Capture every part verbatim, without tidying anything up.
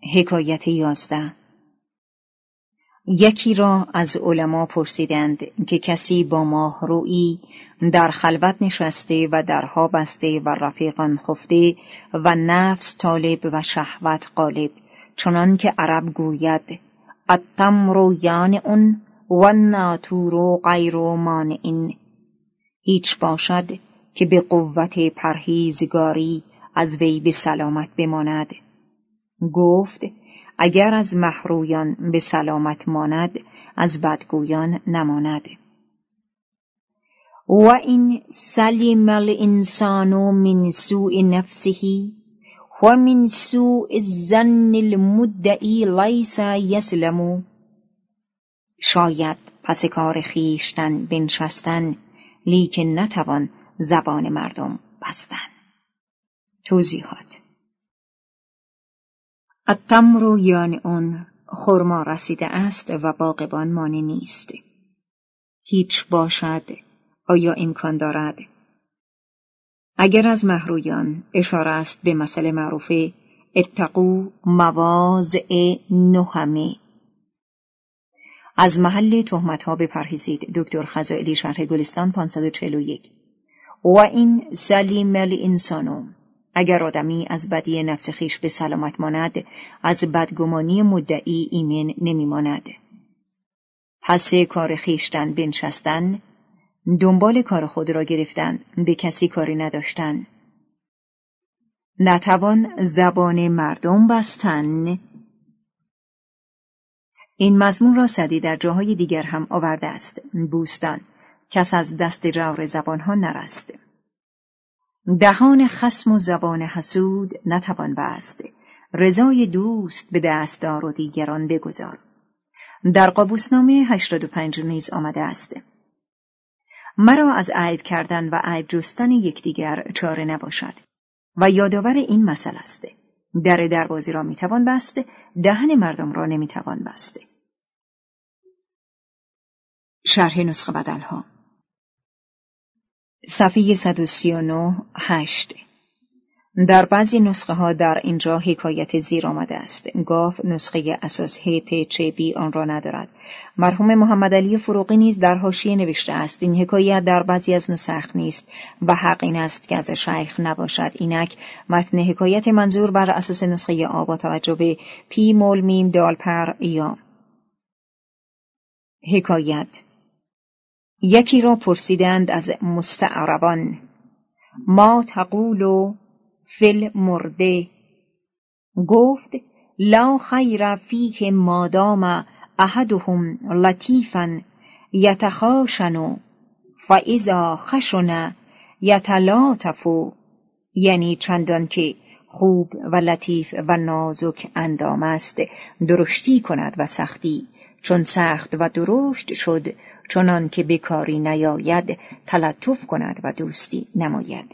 حکایت یازده. یکی را از علما پرسیدند که کسی با ماهرویی در خلوت نشسته و درها بسته و رفیقان خفته و نفس طالب و شهوت غالب، چنان که عرب گوید التمر یانع و الناطور غیر مانع، هیچ باشد که به قوت پرهیزگاری از وی به سلامت بماند. گفت اگر از مهرویان به سلامت ماند، از بدگویان نماند. و این سلم الانسان من سوء نفسه و من سوء الظن المدعی لیس یسلم، شاید پس کار خویشتن بنشستن، لیکن نتوان زبان مردم بستن. توضیحات: التمر یانع، خرما رسیده است و باغبان مانع نیست. هیچ باشد، آیا امکان دارد؟ اگر از مهرویان، اشاره است به مسئله معروف اتقوا مواضع نهم. از محل تهمت‌ها بپرهیزید. دکتر خزائلی، شرح گلستان، پانصد و چهل و یک. و این سلیم الانسان، اگر آدمی از بدی نفس خویش به سلامت ماند، از بدگمانی مدعی ایمن نمی ماند. پس کار خویشتن بنشستن، دنبال کار خود را گرفتن، به کسی کاری نداشتن. نتوان زبان مردم بستن. این مضمون را سعدی در جاهای دیگر هم آورده است. بوستان: کس از دست جور زبانها نرست. دهان خصم و زبان حسود نتوان بست. رضای دوست به دست دار و دیگران بگذار. در قابوسنامه هشتاد و پنج نیز آمده است: مرا از عیب کردن و عیب جستن یکدیگر چاره نباشد. و یادآور این مسئله است: در دروازه را میتوان بست، دهن مردم را نمیتوان بست. شرح نسخه بدلها. صفحه صد و سی و نه هشت. در بعضی نسخه ها در اینجا حکایت زیر آمده است. گاف نسخه اساس ه پ چ بی آن را ندارد. مرحوم محمد علی فروغی نیز در حاشیه نوشته است: این حکایت در بعضی از نسخ نیست و حق این است که از شیخ نباشد. اینک متن حکایت منظور بر اساس نسخه آ با توجه به پی مول میم دال پر یا. حکایت: یکی را پرسیدند از مستعربان: ما تقول فی المرده؟ گفت: لا خیر فیه ما دام احدهم لطیفا یتخاشن فاذا خشن یتلاطف، یعنی چندان که خوب و لطیف و نازک اندام است، درشتی کند و سختی، چون سخت و درشت شد، چنان که بکاری نیاید، تلطف کند و دوستی نماید.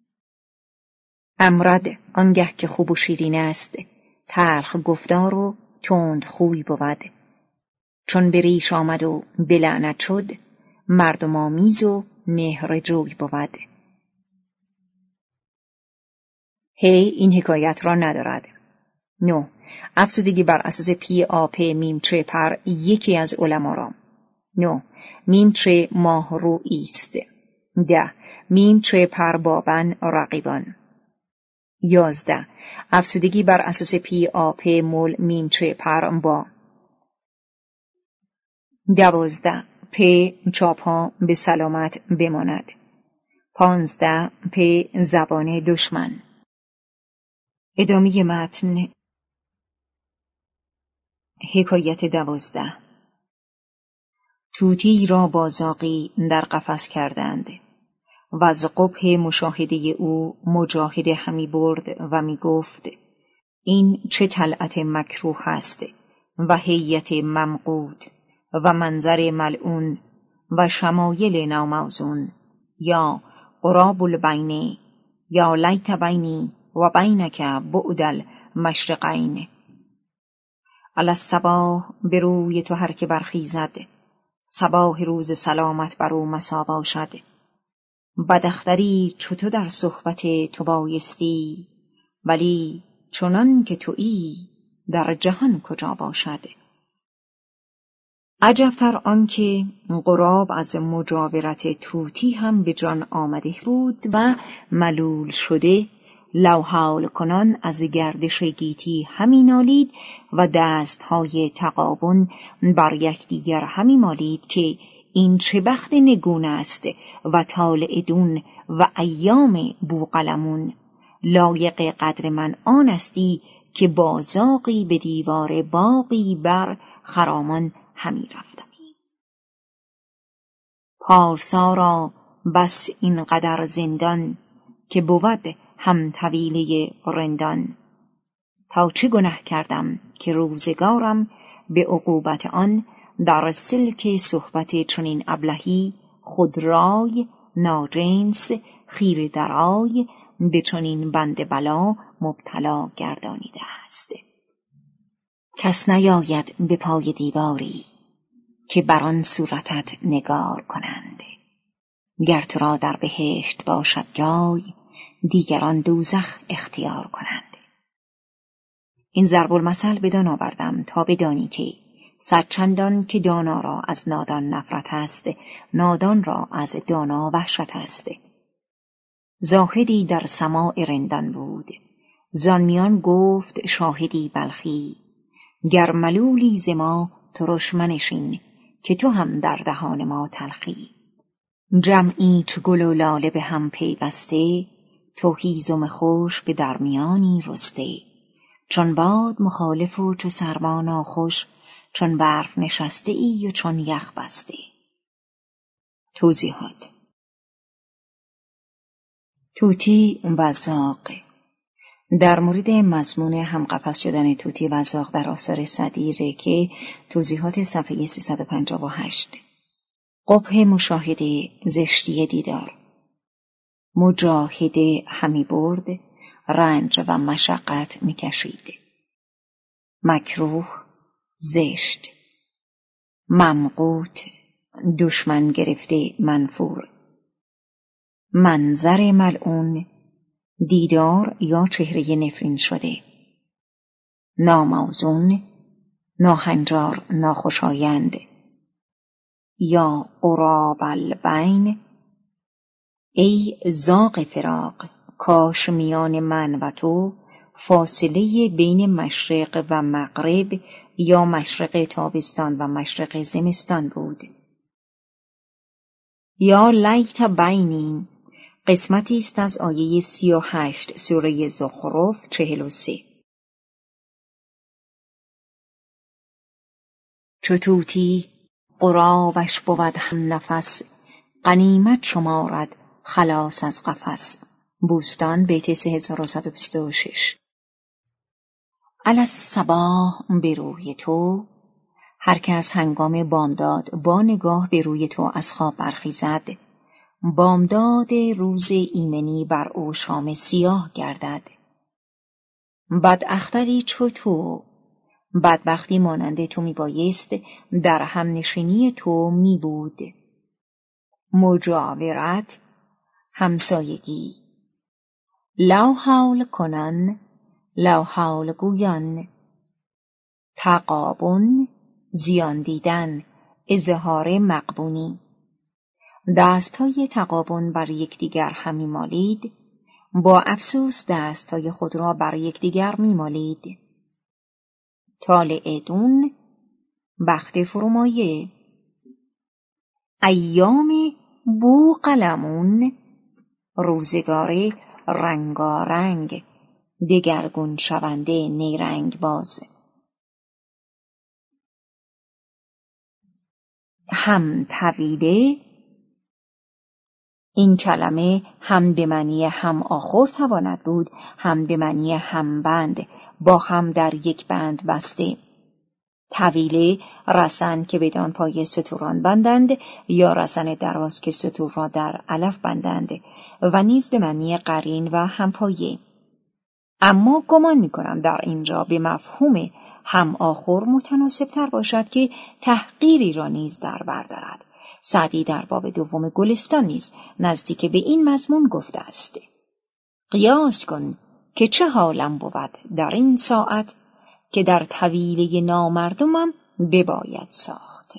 امرد آنگه که خوب و شیرین است، تلخ گفتار و تند خوی بود. چون به ریش آمد و به لعنت شد، مردم آمیز و مهر جوی بود. هی این حکایت را ندارد. نه. افزودگی بر اساس پی آ پ میم چه پر یکی از علما را. نه. میم چه ماهرویی است. ده. میم چه پر بابن رقیبان. یازده. افزودگی بر اساس پی آ پ مول میم چه پر با. دوازده. پ چاپها به سلامت بماند. پانزده. پ زبان دشمن. ادامه متن. حکایت دوازده. طوطی را با زاغی در قفس کردند و از قبح مشاهده او مجاهد همی برد و می گفت: این چه طلعت مکروه است و هیئت ممقوت و منظر ملعون و شمایل ناموزون، یا قراب البین، یا لیت بینی و بینک بعد المشرقین. علی الصباح، به روی تو هر که برخیزد، صباح روز سلامت بر او مسا باشد. بداختری چو تو در صحبت تو بایستی، ولی چنان که تویی در جهان کجا باشد؟ عجبتر آنکه غراب از مجاورت طوطی هم به جان آمده بود و ملول شده لوحال کنان از گردش گیتی همی نالید و دستهای تقابن بر یکدیگر همی مالید که این چه بخت نگون است و طالع دون و ایام بوقلمون. لایق قدر من آن استی که بازاقی به دیوار باقی بر خرامان همی رفتمی. پارسا را بس این قدر زندان که بود هم طویله رندان. تا چه گنه کردم که روزگارم به عقوبت آن در سلک صحبت چنین ابلهی خودرای ناجنس خیره درای به چنین بند بلا مبتلا گردانیده است. کس نیاید به پای دیواری که بر آن صورتت نگار کنند. گر تو را در بهشت باشد جای دیگران دوزخ اختیار کنند. این ضرب المثل بدان آوردم تا بدانی که سرچندان که دانا را از نادان نفرت است، نادان را از دانا وحشت است. زاهدی در سماع رندان بود، زان میان گفت شاهدی بلخی، گر ملولی ز ما ترش منشین که تو هم در دهان ما تلخی. جمعی چو گل و لاله به هم پیوسته، تو هیزم خوش به درمیانی رسته. چون باد مخالف و چو سرما ناخوش، چون برف نشسته ای و چون یخ بسته. توضیحات: طوطی وزاق. در مورد مضمون همقفس شدن طوطی وزاق در آثار سعدی رکه، توضیحات صفحه سیصد و پنجاه و هشت. قبح مشاهده، زشتی دیدار. مجاهده همی برد، رنج و مشقت میکشید. مکروه، زشت. ممقوت، دشمن گرفته، منفور. منظر ملعون، دیدار یا چهره نفرین شده. ناموزون، ناهنجار، ناخوشایند. یا قراب البین، ای زاغ فراق، کاش میان من و تو فاصله بین مشرق و مغرب یا مشرق تابستان و مشرق زمستان بود. یا لیت بینی، قسمتی است از آیه سی و هشت سوره زخرف چهل و سه. چو طوطی غرابش بود هم نفس، غنیمت شمارد خلاص از قفس. بوستان بیت سه هزار و صد و بیست و شش. علی الصباح، به روی تو، هر که از هنگام بامداد با نگاه به روی تو از خواب برخیزد، بامداد روز ایمنی بر او شام سیاه گردد. بد اختری چو تو، بدبختی مانند تو می بایست در هم نشینی تو می بود. مجاورت، همسایگی. لو حول کنن، لو حول گویان. تقابن، زیان دیدن، اظهار مقبونی. دستهای تقابن بر یکدیگر همی مالید، با افسوس دستهای خود را بر یکدیگر می مالید. طالع دون، بخت فرومایه. ایام بوقلمون، روزگار رنگارنگ، دگرگون شونده نیرنگ باز. هم طویله، این کلمه هم به معنی هم آخر تواند بود، هم به معنی هم بند، با هم در یک بند بسته. طویله، رسن که بدان پای ستوران بندند، یا رسن دراز که ستور را در علف بندند، و نیز به معنی قرین و همپایه. اما گمان می کنم در اینجا به مفهوم هم آخر متناسب تر باشد که تحقیری را نیز در بر دارد. سعدی در باب دوم گلستان نیز نزدیک به این مضمون گفته است: قیاس کن که چه حالم بود در این ساعت، که در طویله نامردمم بباید ساخت.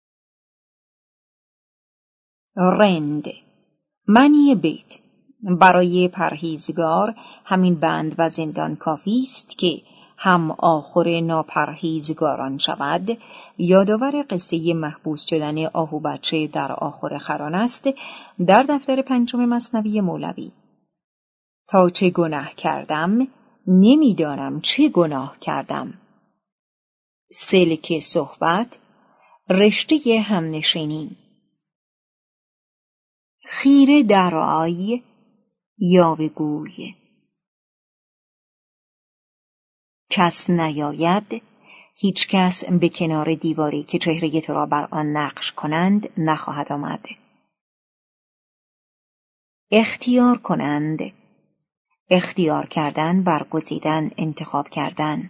رند، معنی بیت: برای پرهیزگار همین بند و زندان کافی است که هم آخر ناپرهیزگاران شود. یادآور قصه محبوس شدن آهو بچه در آخر خران است در دفتر پنجم مثنوی مولوی. تا چه گناه کردم نمیدانم چه گناه کردم. سلک صحبت، رشته همنشینی. خیره در آی، یاوه‌گوی. کس نیاید، هیچ کس به کنار دیواری که چهره تو را بر آن نقش کنند نخواهد آمد. اختیار کنند، اختیار کردن، برگزیدن، انتخاب کردن.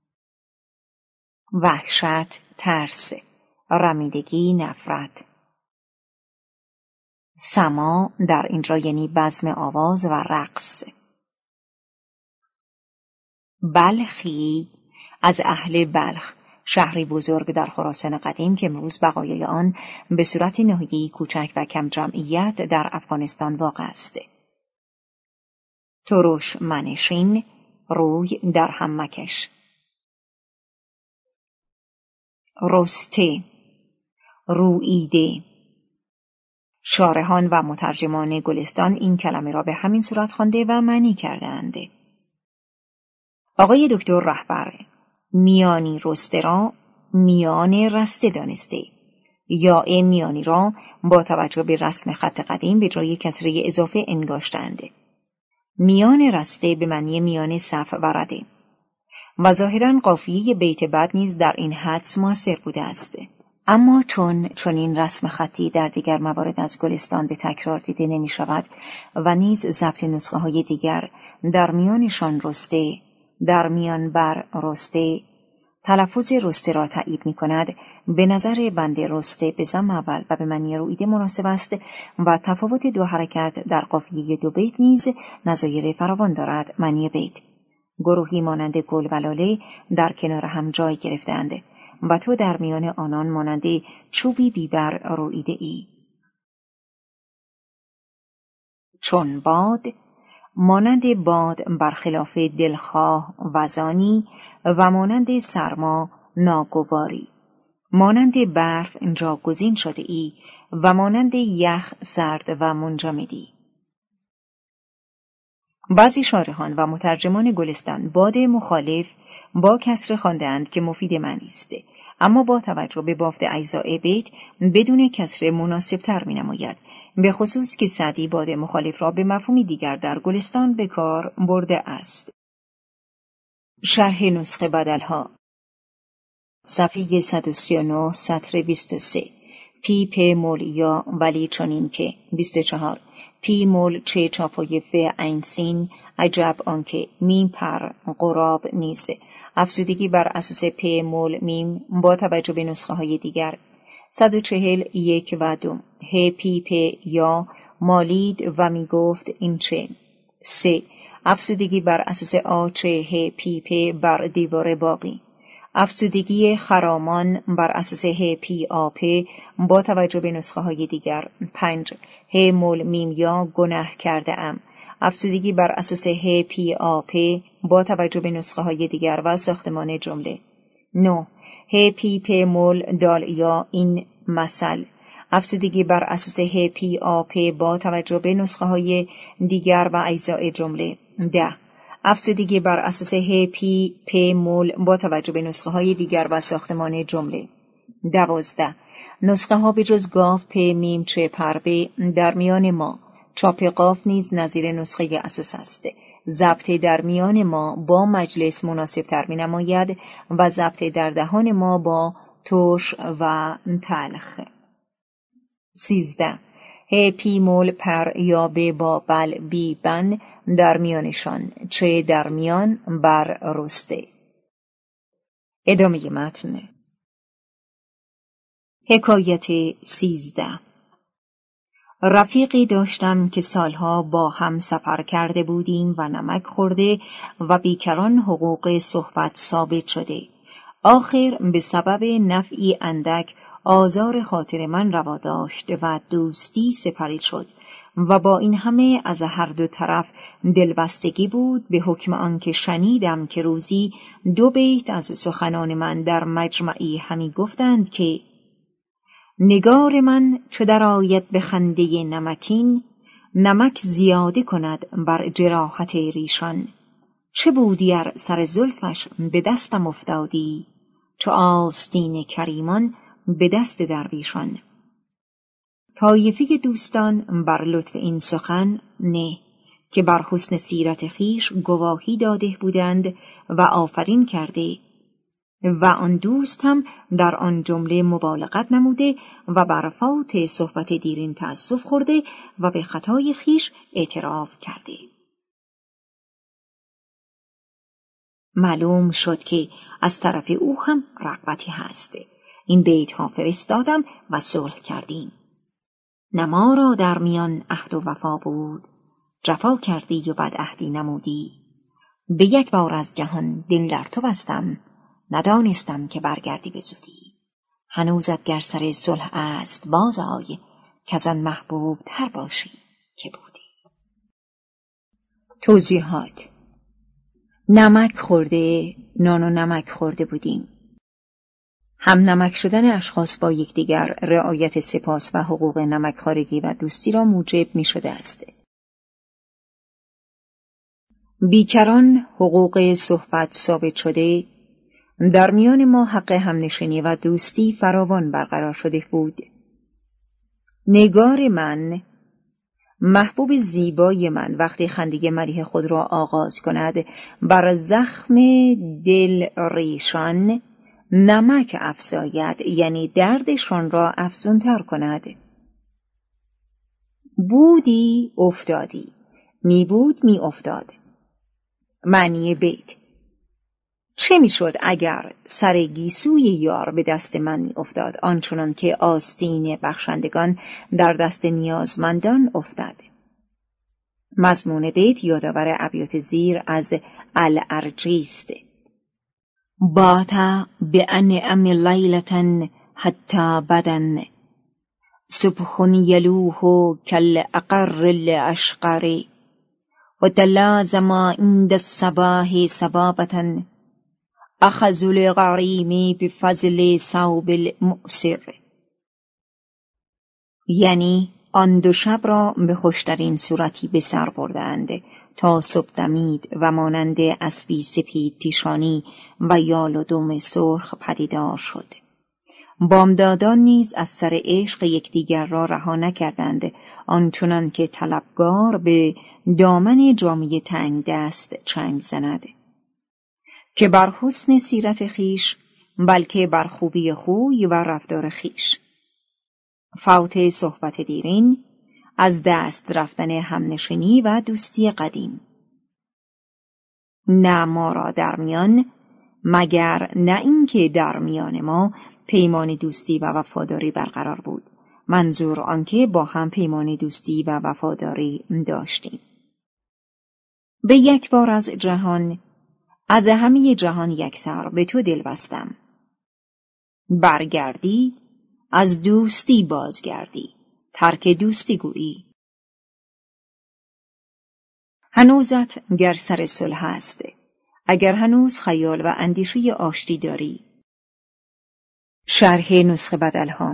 وحشت، ترس، رمیدگی، نفرت. سما در اینجا یعنی بزم آواز و رقص. بلخی، از اهل بلخ، شهری بزرگ در خراسان قدیم که امروز بقایای آن به صورت ناحیه‌ای کوچک و کم جمعیت در افغانستان واقع است. ترش منشین، روی در هم مکش. رسته، روییده. شارحان و مترجمان گلستان این کلمه را به همین صورت خوانده و معنی کردند. آقای دکتر رهبر، میانی رسته را میان رسته دانسته، یا میانی را با توجه به رسم خط قدیم به جای کسره اضافه انگاشتند. میان رسته به معنی میان صف و رده و ظاهراً قافیه بیت بعد نیز در این حدس موثر بوده است. اما چون چون این رسم خطی در دیگر موارد از گلستان به تکرار دیده نمی شود و نیز ضبط نسخه های دیگر در میانشان رسته، در میان بر رسته، تلفظ رسته را تایید می کند، به نظر بنده رسته به ضم اول و به معنی رویده مناسب است و تفاوت دو حرکت در قافیه دو بیت نیز نظایر فراوان دارد. معنی بیت: گروهی مانند گل و لاله در کنار هم جای گرفتند و تو در میان آنان مانند چوبی بیبر رویده ای. چون باد، مانند باد برخلاف دلخواه وزانی و مانند سرما ناگواری. مانند برف جاگزین شده ای و مانند یخ سرد و منجمدی. بعضی شارحان و مترجمان گلستان باد مخالف با کسر خوانده‌اند که مفید معنی است، اما با توجه به بافت اجزای بیت بدون کسر مناسب تر می نماید، به خصوص که سعدی باد مخالف را به مفهومی دیگر در گلستان به کار برده است. شرح نسخه بدلها، صفحه صد و سی و نه، سطر بیست و سه. پی پ مول یا ولی چنین که بیست و چهار. پی مول چه چاپای ف عین سین، عجب آنکه میم پر قراب نیست. افزودگی بر اساس پ مول میم با توجه به نسخه های دیگر. صد و چهل یک و دو. ه پی پ یا مالید و می گفت این چه. سه. افزودگی بر اساس آ چه ه پی پ بر دیوار باقی. افزودگی خرامان بر اساس ه پی آ پ با توجه به نسخه های دیگر. پنج. ه مول میم یا گناه کرده ام. افزودگی بر اساس ه پی آ پ با توجه به نسخه های دیگر و ساختمان جمله. نه. ه پی پ مول دال یا این مثل. افزودگی بر اساس ه پی آ پ با توجه به نسخه های دیگر و اجزای جمله. ده. افزودگی بر اساس ه پی پ مول با توجه به نسخه های دیگر و ساختمان جمله. دوازده. نسخه ها به جز گاف پ میم چه پربه در میان ما. چاپ قاف نیز نظیر نسخه اساس است. ضبط در میان ما با مجلس مناسب تر می نماید و ضبط در دهان ما با ترش و تلخ. سیزده. ه پی مول پر یا به با بل بی بن در میانشان، چه در میان بر رسته. ادامه متن. حکایت سیزده. رفیقی داشتم که سالها با هم سفر کرده بودیم و نمک خورده و بیکران حقوق صحبت ثابت شده. آخر به سبب نفعی اندک آزار خاطر من روا داشت و دوستی سپری شد و با این همه از هر دو طرف دلبستگی بود، به حکم آنکه شنیدم که روزی دو بیت از سخنان من در مجمعی همی گفتند که نگار من چو درآید به خنده نمکین، نمک زیاده کند بر جراحت ریشان. چه بودی ار سر زلفش به دستم افتادی، چو آستین کریمان به دست درویشان. طایفه دوستان بر لطف این سخن نه، که بر حسن سیرت خویش گواهی داده بودند و آفرین کرده، و آن دوست هم در آن جمله مبالغت نموده و بر فوت صحبت دیرین تأسف خورده و به خطای خویش اعتراف کرده. معلوم شد که از طرف او هم رغبتی هست. این بیت ها فرستادم و صلح کردیم. نه ما را در میان عهد و وفا بود، جفا کردی و بد عهدی نمودی. به یک بار از جهان دل در تو بستم، ندانستم که برگردی به زودی. هنوزت گر سر صلح است باز آی، کز آن محبوب تر باشی که بودی. توضیحات: نمک خورده، نان و نمک خورده بودیم. هم نمک شدن اشخاص با یکدیگر رعایت سپاس و حقوق نمکخوارگی و دوستی را موجب می شده است. بیکران حقوق صحبت ثابت شده، در میان ما حق همنشینی و دوستی فراوان برقرار شده بود. نگار من، محبوب زیبای من، وقتی خندگی ملیح خود را آغاز کند، بر زخم دل ریشان نمک افزاید، یعنی دردشان را افزونتر کند. بودی افتادی، می بود می افتاد. معنی بیت: چه می شد اگر سر گیسوی یار به دست من می افتاد، آنچنان که آستین بخشندگان در دست نیازمندان افتاد. مضمون بیت یادآور ابیات زیر از الارجی است. بات بأنعم لیلة حتی بدن، صبح یلوح کالأقر الأشقر، و تلازم عند الصباح صبابة، أخذ الغریم بفضل ثوب المؤسر. یعنی آن دو شب را به خوشترین صورتی به سر بردند تا صبح دمید و مانند اسبی سپید پیشانی و یال و دم سرخ پدیدار شد. بامدادان نیز از سر عشق یکدیگر را رها نکردند، آنچنان که طلبگار به دامن جامه تنگ دست چنگ زند، که بر حسن سیرت خویش، بلکه بر خوبی خوی و رفتار خویش. فوت صحبت دیرین، از دست رفتن همنشینی و دوستی قدیم. نه ما را در میان، مگر نه اینکه در میان ما پیمان دوستی و وفاداری برقرار بود، منظور آنکه با هم پیمان دوستی و وفاداری داشتیم. به یک بار از جهان، از همه جهان یکسر به تو دل بستم. برگردی، از دوستی بازگردی، ترک دوستی گویی. هنوزت گر سر صلح است، اگر هنوز خیال و اندیشه آشتی داری. شرح نسخه بدلها،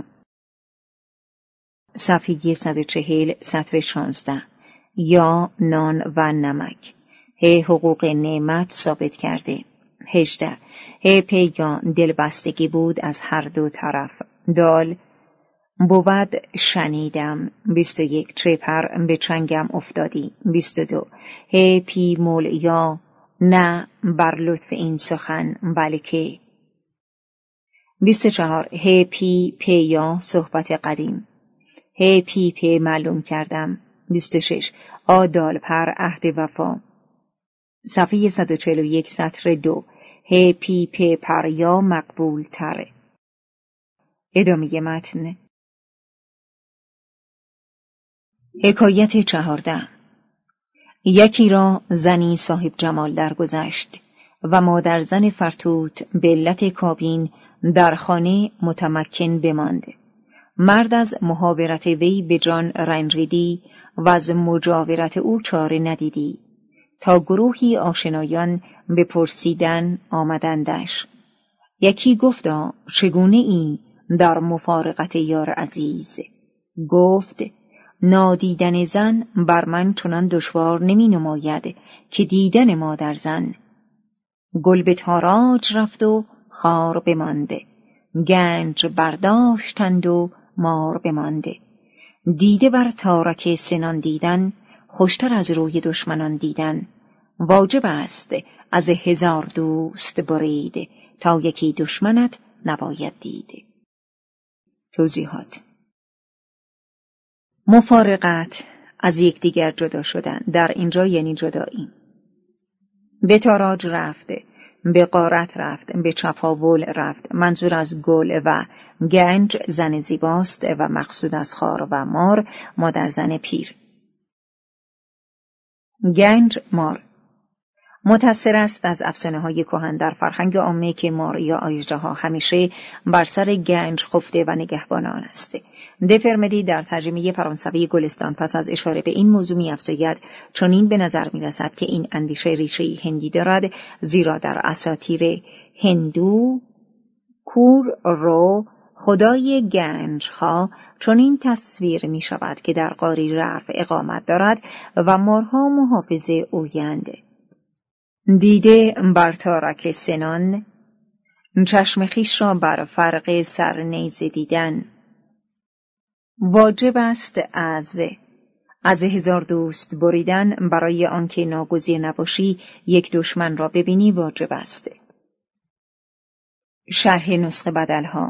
صفحه صد و چهل، سطر شانزده. یا نان و نمک، ه حقوق نعمت ثابت کرده. هجده. ه پی یا دلبستگی بود از هر دو طرف. دال بود شنیدم. بیست و یک. چه پر به چنگم افتادی. بیست و دو. ه پی مول یا نه بر لطف این سخن بلکه. بیست و چهار. ه پی پی یا صحبت قدیم. ه پی پی معلوم کردم. بیست و شش. آ دال پر عهد وفا. صفحه صد و چهل و یک، سطر دو. ه پی پی پر یا مقبول تره. ادامه متن. حکایت چهارده. یکی را زنی صاحب جمال درگذشت و مادر زن فرتوت به علت کابین در خانه متمکن بماند. مرد از محاورت وی به جان رنجیدی و از مجاورت او چاره ندیدی تا گروهی آشنایان به پرسیدن آمدندش. یکی گفتا چگونه ای در مفارقت یار عزیز؟ گفت نادیدن زن بر من چنان دشوار نمی نماید که دیدن مادر زن. گل به تاراج رفت و خار بمانده، گنج برداشتند و مار بمانده. دیده بر تارک سنان دیدن، خوشتر از روی دشمنان دیدن. واجب است از هزار دوست برید، تا یکی دشمنت نباید دید. توضیحات: مفارقت، از یکدیگر جدا شدن، در اینجا یعنی جدایی. به تاراج رفت، به غارت رفت، به چپاول رفت. منظور از گل و گنج زن زیباست و مقصود از خار و مار مادر زن پیر. گنج، مار. متصل است از افسانه های کهن در فرهنگ عامه که مار یا اژدها همیشه بر سر گنج خفته و نگهبان آن است. دفرمدی در ترجمه فرانسوی گلستان پس از اشاره به این موضوع می‌افزاید چنین به نظر می‌رسد که این اندیشه ریشه هندی دارد، زیرا در اساطیر هندو کور رو خدای گنج ها چنین تصویر می شود که در غاری ژرف اقامت دارد و مارها محافظ اویند. دیده بر تارک سنان، چشم خویش را بر فرق سر نیزه دیدن. واجب است از از هزار دوست بریدن، برای آنکه ناگزیر نباشی یک دشمن را ببینی واجب است. شرح نسخه بدلها،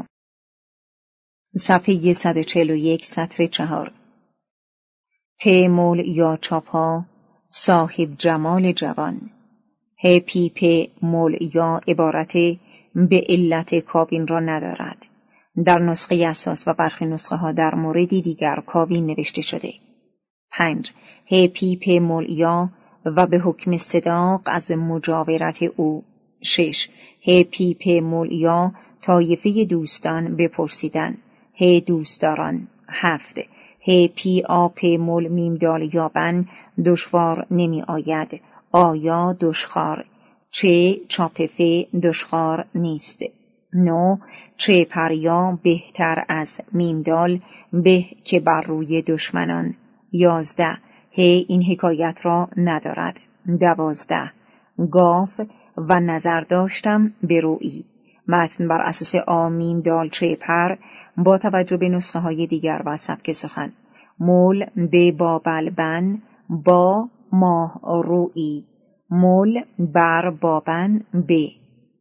صفحه صد و چهل و یک، سطر چهار. پ مول یا چاپا، صاحب جمال جوان. ه پی پ مول یا عبارت به علت کابین را ندارد. در نسخه اساس و برخی نسخه ها در موردی دیگر کابین نوشته شده. پنج. ه پی پ مول یا و به حکم صداق از مجاورت او. شش. ه پی پ مول یا طایفه دوستان بپرسیدن. ه دوستداران. هفت. ه پی آ پ مول میم دال یابن، دشوار نمی آید. آیا دشخوار. چه چاپفه دشخوار نیست. نو. چه پریا بهتر از میمدال، به که بر روی دشمنان. یازده. ه این حکایت را ندارد. دوازده. گاف و نظر داشتم به رویی. متن بر اساس آ میم دال چه پر با توجه به نسخه های دیگر و سبک سخن. مول به بابلبن با ماه رویی، مول بر بابن به.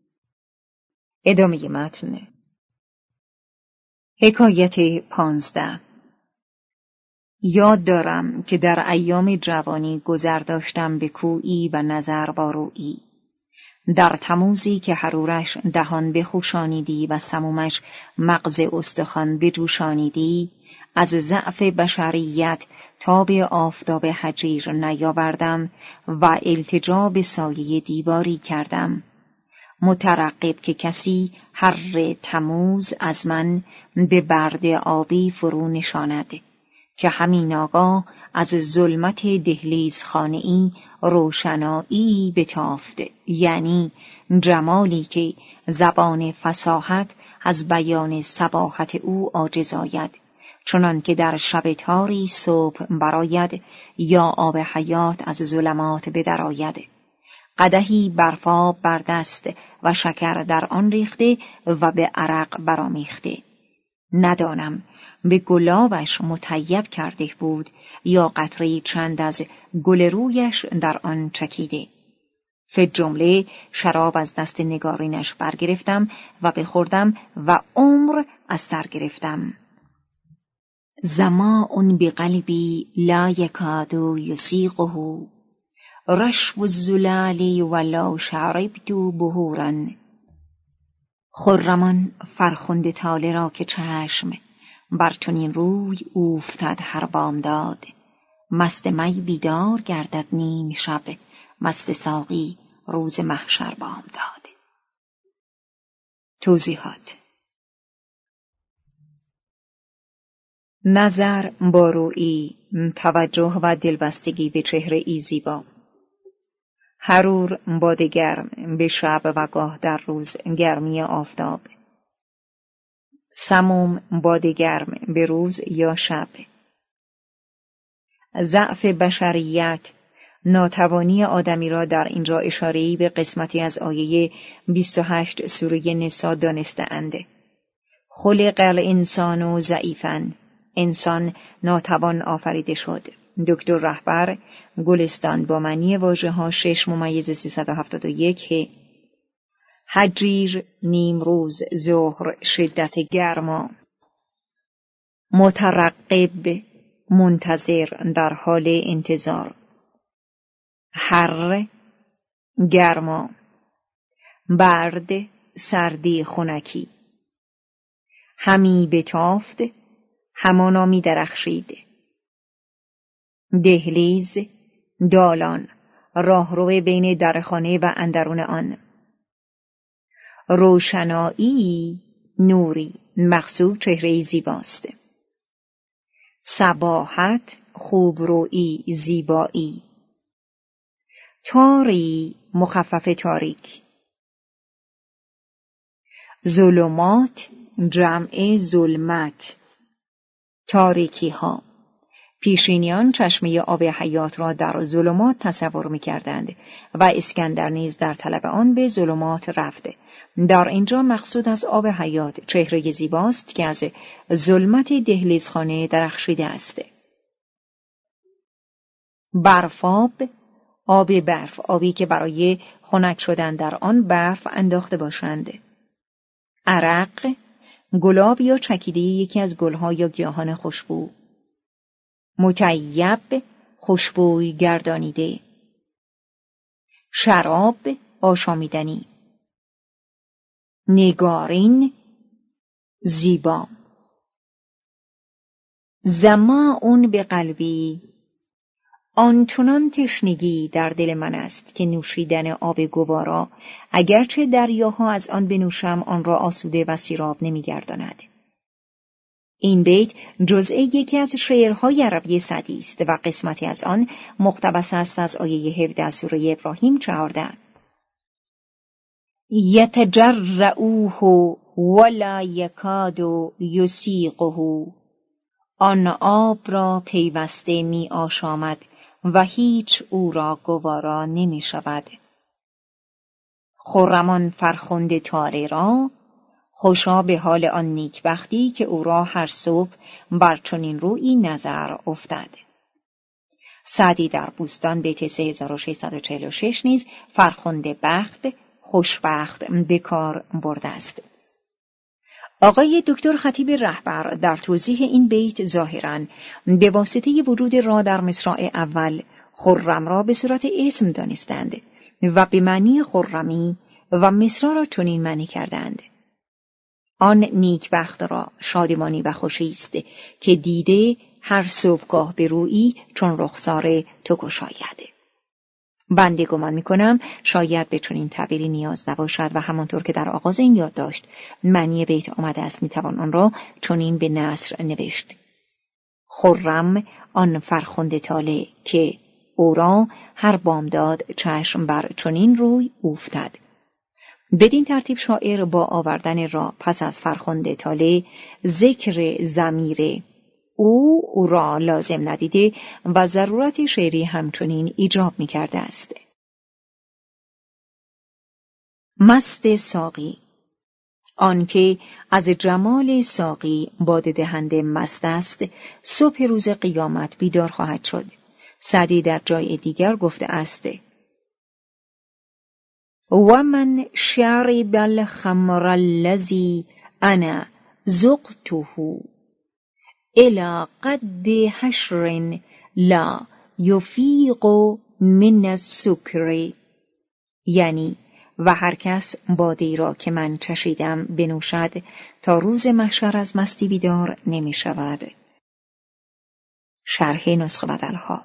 ادامه متن. حکایت پانزده. یاد دارم که در ایام جوانی گذر داشتم به کویی و نظر با رویی. در تموزی که حرورش دهان بخوشانیدی و سمومش مغز استخوان بجوشانیدی، از ضعف بشریت تا به آفتاب حجیر نیاوردم و التجا به سایه دیواری کردم، مترقب که کسی حر تموز از من به برد آبی فرو نشاند، که همین آگاه از ظلمت دهلیز خانه‌ای روشنایی بتافت، یعنی جمالی که زبان فصاحت از بیان صباحت او عاجز آید، چنان که در شب تاری صبح براید یا آب حیات از ظلمات بدرآید. قدحی برفاب بر دست و شکر در آن ریخته و به عرق برامیخته. ندانم به گلابش مطیب کرده بود یا قطره چند از گل رویش در آن چکیده. فی جمله شراب از دست نگارینش برگرفتم و بخوردم و عمر از سر گرفتم. زماء بقلبی لا یکاد یسیغه، رشف الزلال ولو شربت بهورا. خرمان فرخنده طالع را که چشم بر چنین روی اوفتد هر بامداد، مست می بیدار گردد نیم شب، مست ساقی روز محشر بامداد. توضیحات: نظر با رویی، توجه و دلبستگی به چهره ای زیبا. حرور باد گرم به شب و گاه در روز گرمی آفتاب. سموم باد گرم به روز یا شب. ضعف بشریت، ناتوانی آدمی را در اینجا اشاره‌ای به قسمتی از آیه بیست و هشت سوره نساء دانسته‌اند. خلق الانسان ضعیفاً، انسان ناتوان آفریده شد. دکتر رهبر، گلستان، با معنی واژه ها شش ممیز سیصد و هفتاد و یک. حجیر نیم روز، ظهر شدت گرما. مترقب منتظر، در حال انتظار. حر گرما. برد سردی خنکی. همی بتافت همانا می درخشید. دهلیز دالان، راهرو بین درخانه و اندرون آن. روشنایی نوری، مقصود چهره زیباست. صباحت خوبرویی، زیبایی. تاری مخفف تاریک. ظلمات جمع ظلمت، تاریکی ها. پیشینیان چشمه آب حیات را در ظلمات تصور می کردند و اسکندر نیز در طلب آن به ظلمات رفته. در اینجا مقصود از آب حیات چهره زیباست که از ظلمت دهلیزخانه درخشیده است. برفاب، آب برف، آبی که برای خنک شدن در آن برف انداخته باشند. عرق، گلاب یا چکیده یکی از گلها یا گیاهان خوشبو. مطیب، خوشبوی گردانیده. شراب، آشامیدنی. نگارین، زیبا. ظماء به قلبی، آنچنان تشنگی در دل من است که نوشیدن آب گوارا، اگرچه دریاها از آن بنوشم، آن را آسوده و سیراب نمی‌گرداند. این بیت جزء یکی از شعرهای عربی سعدی است و قسمتی از آن مقتبس است از آیه هفده سوره ابراهیم چهارده. یتجرعوه ولا یکاد یسیغه، آن آب را پیوسته می آشامد و هیچ او را گوارا نمی شود. خرمان فرخنده تاره را، خوشا به حال آن نیکبختی که او را هر صبح بر چنین رویی نظر افتد. سعدی در بوستان بیت سه هزار و ششصد و چهل و شش نیز فرخنده بخت، خوشبخت به کار برده است. آقای دکتر خطیب رهبر در توضیح این بیت ظاهراً به واسطه وجود را در مصرع اول خرم را به صورت اسم دانستند و به معنی خرمی و مصرع را چنین معنی کردند: آن نیکبخت را شادمانی و خوشی است که دیده هر صبحگاه به رویی چون رخسار تو گشاید. بنده گمان می‌کنم شاید به چنین تعبیری نیاز نباشد و همانطور که در آغاز این یادداشت معنی بیت آمده است میتوان آن را چنین به نثر نوشت: خرم آن فرخنده طالع که او را هر بامداد چشم بر چنین روی اوفتد. بدین ترتیب شاعر با آوردن را پس از فرخنده طالع ذکر ضمیر او او را لازم ندیده و ضرورت شعری همچنین ایجاب می کرده است. مست ساقی، آنکه از جمال ساقی باده دهنده مست است، صبح روز قیامت بیدار خواهد شد. سعدی در جای دیگر گفته است: و من شرب الخمر الذی انا ذقته الى قد حشر لا یفیق من السکر، یعنی و هر کس باده‌ای را که من چشیدم بنوشد تا روز محشر از مستی بیدار نمی شود. شرح نسخه بدلها.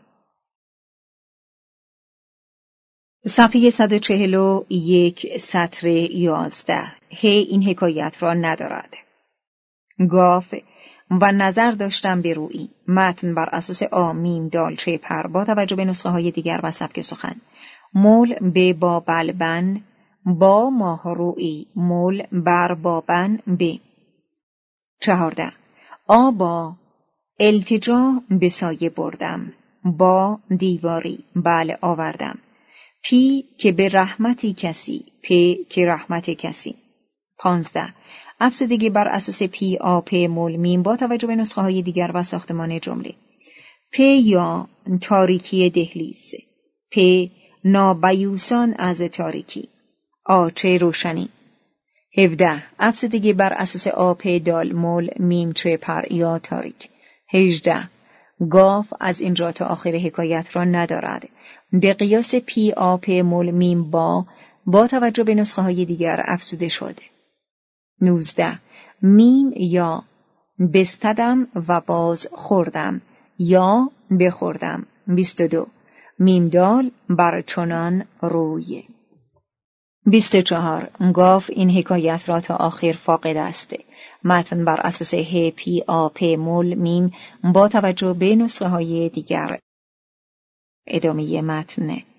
صفحه صد و چهل و یک سطر یازده. ه این حکایت را ندارد. گاف و نظر داشتم به رویی. متن بر اساس آ میم دال چه پر با توجه به نسخه های دیگر و سبک سخن. مول به با بلبن با ماه رویی مول بر بابن به. چهارده. آ با التجا به سایه بردم با دیواری بله آوردم. پی که به رحمتی کسی پی که رحمت کسی. پانزده. افزودگی بر اساس پی آ پ مول میم با توجه به نسخه های دیگر و ساختمان جمله. پ یا تاریکی دهلیز پ نابیوسان از تاریکی آ چه روشنی. هفده. افزودگی بر اساس آ پ دال مول میم چه پر یا تاریک. هجده. گاف از اینجا تا آخر حکایت را ندارد. به قیاس پی آ پ مول میم با با توجه به نسخه های دیگر افزوده شده. نوزده. میم یا بستدم و باز خوردم یا بخوردم. بیست و دو. میم دال بر چنان روی. بیست و چهار. گاف این حکایت را تا آخر فاقد است. متن بر اساس ه پی آ پ مول میم با توجه به نسخه های دیگر. ادامه متن.